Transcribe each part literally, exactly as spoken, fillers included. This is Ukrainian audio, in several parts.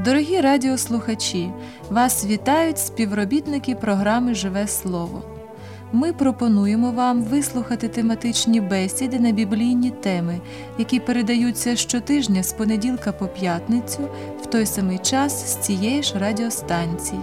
Дорогі радіослухачі, вас вітають співробітники програми «Живе Слово». Ми пропонуємо вам вислухати тематичні бесіди на біблійні теми, які передаються щотижня з понеділка по п'ятницю в той самий час з цієї ж радіостанції.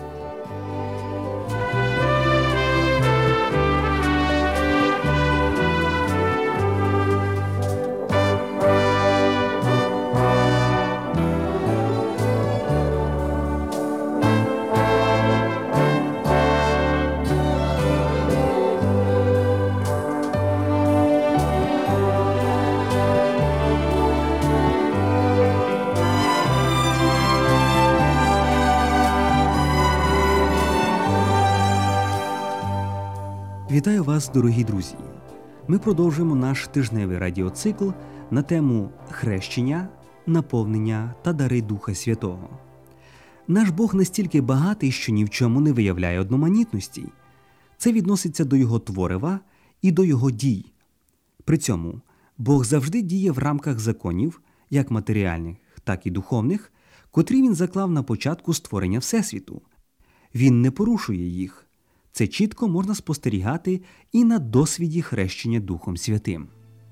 Вітаю вас, дорогі друзі! Ми продовжуємо наш тижневий радіоцикл на тему хрещення, наповнення та дари Духа Святого. Наш Бог настільки багатий, що ні в чому не виявляє одноманітності. Це відноситься до Його творива і до Його дій. При цьому Бог завжди діє в рамках законів, як матеріальних, так і духовних, котрі Він заклав на початку створення Всесвіту. Він не порушує їх. Це чітко можна спостерігати і на досвіді хрещення Духом Святим.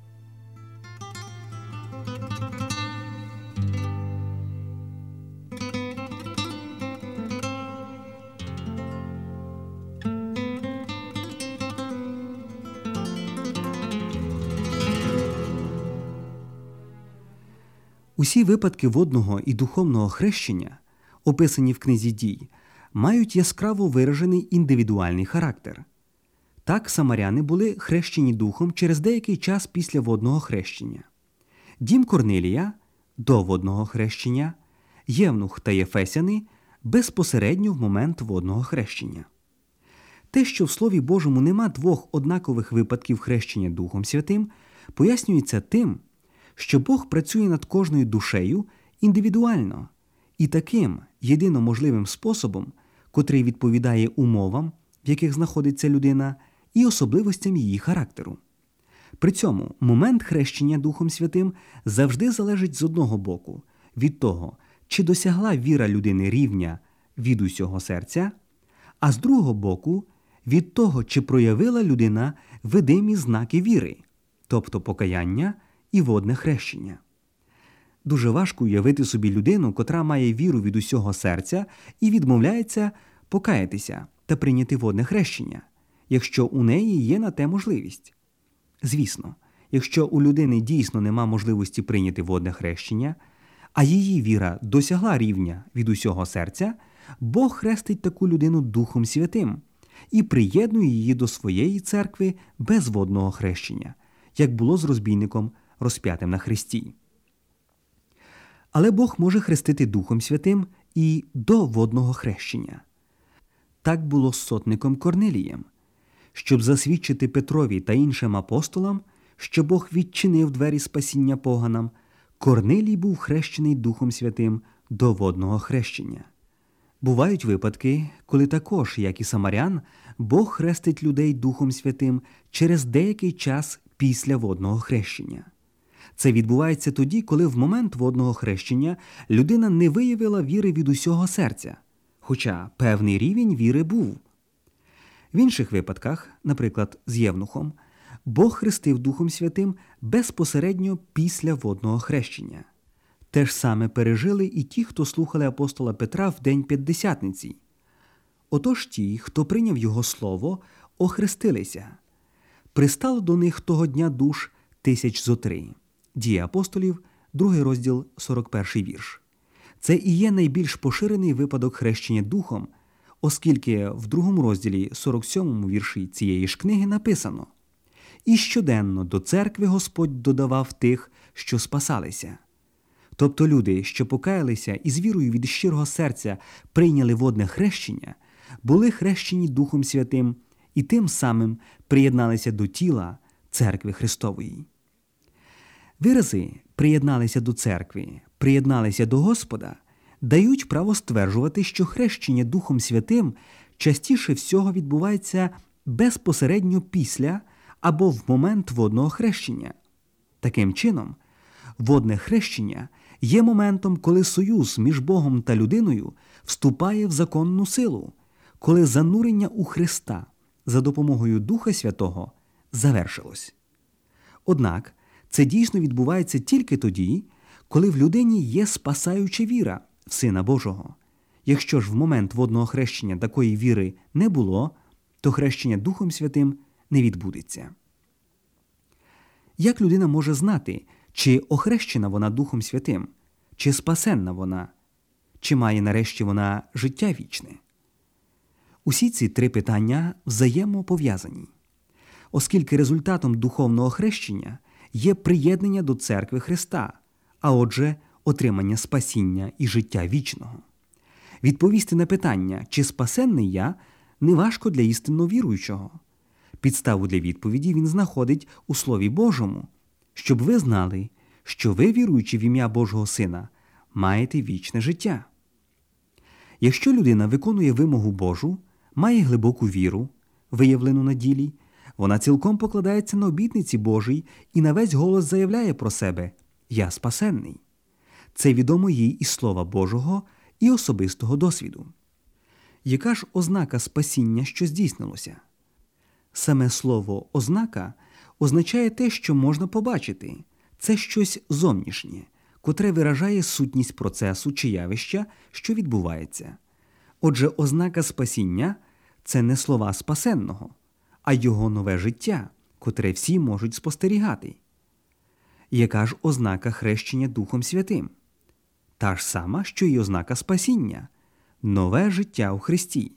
Усі випадки водного і духовного хрещення, описані в книзі «Дій», мають яскраво виражений індивідуальний характер. Так, самаряни були хрещені Духом через деякий час після водного хрещення. Дім Корнилія – до водного хрещення, Євнух та Єфесяни – безпосередньо в момент водного хрещення. Те, що в Слові Божому нема двох однакових випадків хрещення Духом Святим, пояснюється тим, що Бог працює над кожною душею індивідуально і таким єдино можливим способом, котрий відповідає умовам, в яких знаходиться людина, і особливостям її характеру. При цьому момент хрещення Духом Святим завжди залежить з одного боку від того, чи досягла віра людини рівня від усього серця, а з другого боку від того, чи проявила людина видимі знаки віри, тобто покаяння і водне хрещення. Дуже важко уявити собі людину, котра має віру від усього серця і відмовляється покаятися та прийняти водне хрещення, якщо у неї є на те можливість. Звісно, якщо у людини дійсно нема можливості прийняти водне хрещення, а її віра досягла рівня від усього серця, Бог хрестить таку людину Духом Святим і приєднує її до своєї церкви без водного хрещення, як було з розбійником, розп'ятим на хресті. Але Бог може хрестити Духом Святим і до водного хрещення. Так було з сотником Корнилієм. Щоб засвідчити Петрові та іншим апостолам, що Бог відчинив двері спасіння поганам, Корнилій був хрещений Духом Святим до водного хрещення. Бувають випадки, коли також, як і самарян, Бог хрестить людей Духом Святим через деякий час після водного хрещення. Це відбувається тоді, коли в момент водного хрещення людина не виявила віри від усього серця, хоча певний рівень віри був. В інших випадках, наприклад, з Євнухом, Бог хрестив Духом Святим безпосередньо після водного хрещення. Те ж саме пережили і ті, хто слухали апостола Петра в день П'ятдесятниці. Отож ті, хто прийняв його слово, охрестилися. Пристало до них того дня душ тисяч зо три. Дії апостолів, другий розділ, сорок перший вірш. Це і є найбільш поширений випадок хрещення Духом, оскільки в другому розділі, сорок сьомому вірші цієї ж книги написано: «І щоденно до церкви Господь додавав тих, що спасалися». Тобто люди, що покаялися і з вірою від щирого серця прийняли водне хрещення, були хрещені Духом Святим і тим самим приєдналися до тіла Церкви Христової. Вирази «приєдналися до церкви», «приєдналися до Господа» дають право стверджувати, що хрещення Духом Святим частіше всього відбувається безпосередньо після або в момент водного хрещення. Таким чином, водне хрещення є моментом, коли союз між Богом та людиною вступає в законну силу, коли занурення у Христа за допомогою Духа Святого завершилось. Однак це дійсно відбувається тільки тоді, коли в людині є спасаюча віра в Сина Божого. Якщо ж в момент водного хрещення такої віри не було, то хрещення Духом Святим не відбудеться. Як людина може знати, чи охрещена вона Духом Святим, чи спасенна вона, чи має нарешті вона життя вічне? Усі ці три питання взаємопов'язані, оскільки результатом духовного хрещення є приєднання до Церкви Христа, а отже, отримання спасіння і життя вічного. Відповісти на питання, чи спасенний я, неважко для істинно віруючого. Підставу для відповіді він знаходить у Слові Божому, щоб ви знали, що ви, віруючи в ім'я Божого Сина, маєте вічне життя. Якщо людина виконує вимогу Божу, має глибоку віру, виявлену на ділі, вона цілком покладається на обітниці Божій і на весь голос заявляє про себе «Я спасенний». Це відомо їй із Слова Божого і особистого досвіду. Яка ж ознака спасіння, що здійснилося? Саме слово «ознака» означає те, що можна побачити. Це щось зовнішнє, котре виражає сутність процесу чи явища, що відбувається. Отже, ознака спасіння – це не слова спасенного, а його нове життя, котре всі можуть спостерігати. Яка ж ознака хрещення Духом Святим? Та ж сама, що й ознака спасіння – нове життя у Христі.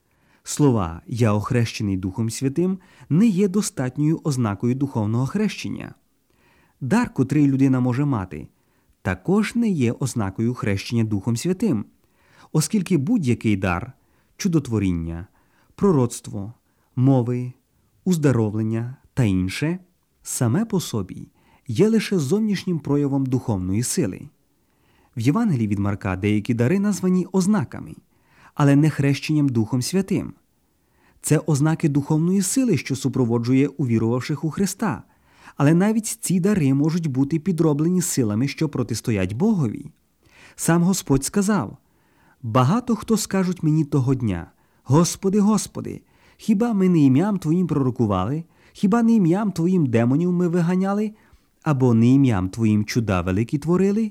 Слова «Я охрещений Духом Святим» не є достатньою ознакою духовного хрещення. Дар, котрий людина може мати, також не є ознакою хрещення Духом Святим, оскільки будь-який дар – чудотворіння, пророцтво, мови, уздоровлення та інше – саме по собі є лише зовнішнім проявом духовної сили. В Євангелії від Марка деякі дари названі ознаками, але не хрещенням Духом Святим. Це ознаки духовної сили, що супроводжує увірувавших у Христа, але навіть ці дари можуть бути підроблені силами, що протистоять Богові. Сам Господь сказав: «Багато хто скажуть мені того дня: Господи, Господи, хіба ми не ім'ям Твоїм пророкували, хіба не ім'ям Твоїм демонів ми виганяли, або не ім'ям Твоїм чуда великі творили?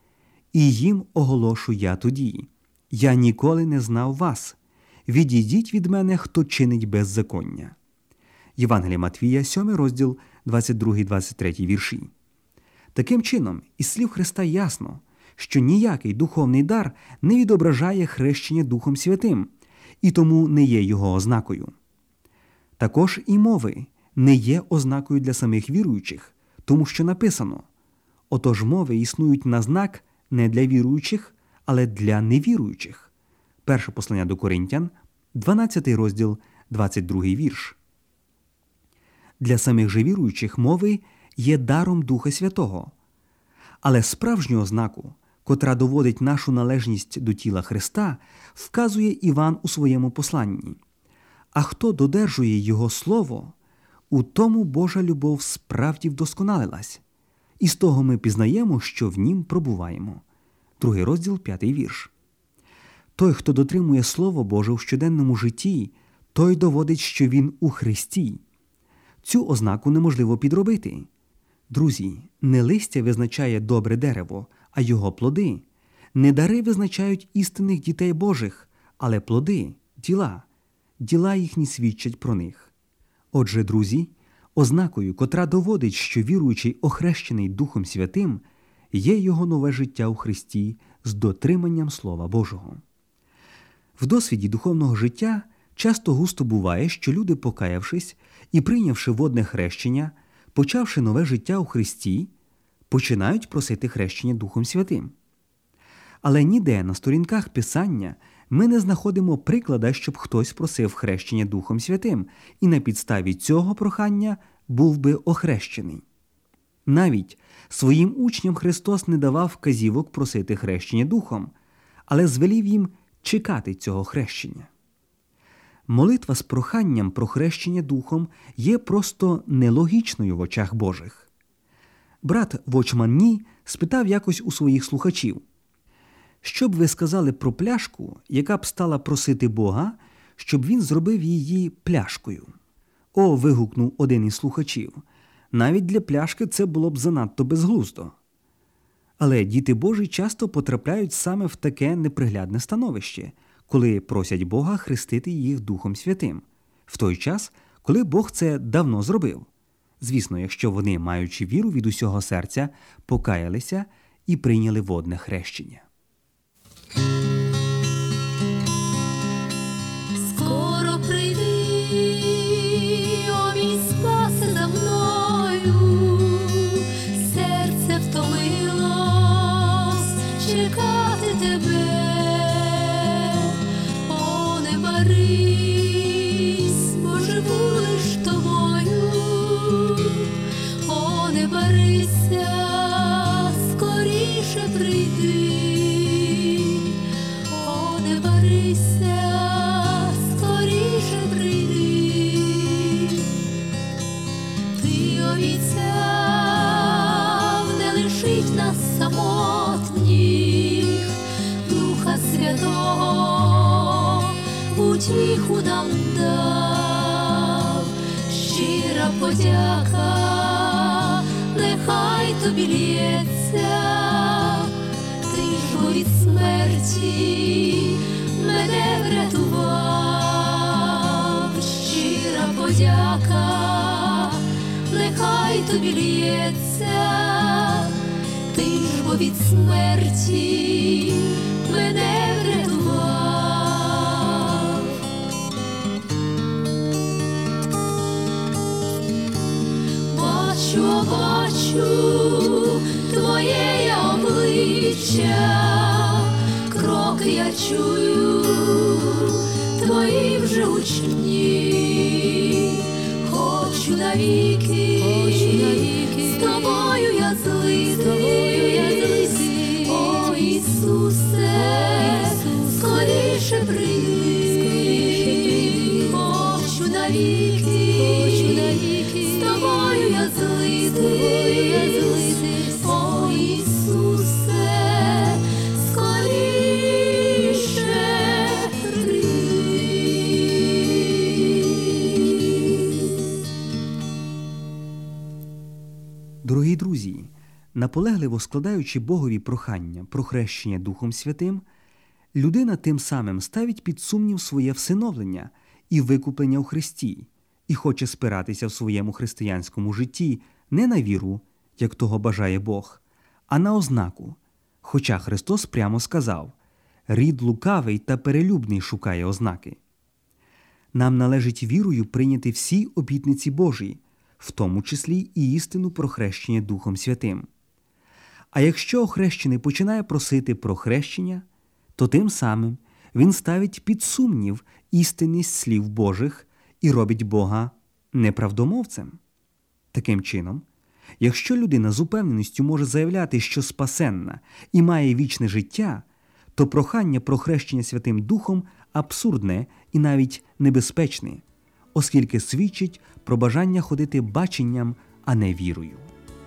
І їм оголошу я тоді: я ніколи не знав вас. Відійдіть від мене, хто чинить беззаконня». Євангелія Матвія, сьомий розділ, двадцять другий - двадцять третій вірші. Таким чином, із слів Христа ясно, що ніякий духовний дар не відображає хрещення Духом Святим, і тому не є його ознакою. Також і мови не є ознакою для самих віруючих, тому що написано: «Отож мови існують на знак не для віруючих, але для невіруючих». Перше послання до Коринтян, дванадцятий розділ, двадцять другий вірш. Для самих же віруючих мови є даром Духа Святого. Але справжню ознаку, котра доводить нашу належність до тіла Христа, вказує Іван у своєму посланні. А хто додержує Його Слово, у тому Божа любов справді вдосконалилась. І з того ми пізнаємо, що в нім пробуваємо. Другий розділ, п'ятий вірш. Той, хто дотримує Слово Боже в щоденному житті, той доводить, що він у Христі. Цю ознаку неможливо підробити. Друзі, не листя визначає добре дерево, а його плоди. Не дари визначають істинних дітей Божих, але плоди, діла. Діла їхні свідчать про них. Отже, друзі, ознакою, котра доводить, що віруючий охрещений Духом Святим, є його нове життя у Христі з дотриманням Слова Божого. В досвіді духовного життя часто густо буває, що люди, покаявшись і прийнявши водне хрещення, почавши нове життя у Христі, починають просити хрещення Духом Святим. Але ніде на сторінках Писання ми не знаходимо приклада, щоб хтось просив хрещення Духом Святим, і на підставі цього прохання був би охрещений. Навіть своїм учням Христос не давав вказівок просити хрещення Духом, але звелів їм чекати цього хрещення. Молитва з проханням про хрещення Духом є просто нелогічною в очах Божих. Брат Вочман Ні спитав якось у своїх слухачів: «Що б ви сказали про пляшку, яка б стала просити Бога, щоб він зробив її пляшкою?» «О», – вигукнув один із слухачів, «навіть для пляшки це було б занадто безглуздо». Але діти Божі часто потрапляють саме в таке неприглядне становище, коли просять Бога хрестити їх Духом Святим, в той час, коли Бог це давно зробив. Звісно, якщо вони, маючи віру від усього серця, покаялися і прийняли водне хрещення. Скоро прийди, о мій Спасе, за мною, серце втомилось чекати тебе. О, не барись, бо живу лиш тобою. О, не барися, скоріше прийди. О, не барися, скоріше прийди. Ти обіцяв не лишить нас самотніх, Духа Святого утіху нам дав. Щира подяка нехай тобі лється, ти ж бо від смерті мене врятував. Щира подяка нехай тобі лється, ти ж бо від смерті мене врятував. Бачу, бачу твоє я обличчя, кроки я чую твої вже гучні. Хочу навіки, хочу навіки з тобою я злитись. О, Ісусе, скоріше прийди. Хочу навіки, хочу навіки з тобою я злитись. О, Ісусе, скоріше прийди. Дорогі друзі, наполегливо складаючи Богові прохання про хрещення Духом Святим, людина тим самим ставить під сумнів своє всиновлення і викуплення у Христі, і хоче спиратися в своєму християнському житті не на віру, як того бажає Бог, а на ознаку. Хоча Христос прямо сказав: «Рід лукавий та перелюбний шукає ознаки». Нам належить вірою прийняти всі обітниці Божі, в тому числі і істину про хрещення Духом Святим. А якщо охрещений починає просити про хрещення, то тим самим він ставить під сумнів істинність слів Божих і робить Бога неправдомовцем. Таким чином, якщо людина з упевненістю може заявляти, що спасенна і має вічне життя, то прохання про хрещення Святим Духом абсурдне і навіть небезпечне, оскільки свідчить про бажання ходити баченням, а не вірою.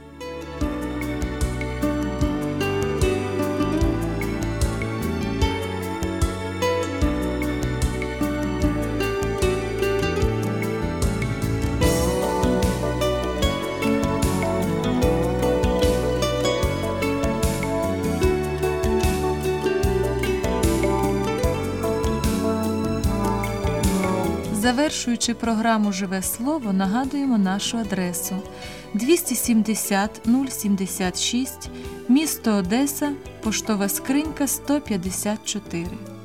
Завершуючи програму «Живе слово», нагадуємо нашу адресу: двісті сімдесят нуль сімдесят шість, місто Одеса, поштова скринька сто п'ятдесят чотири.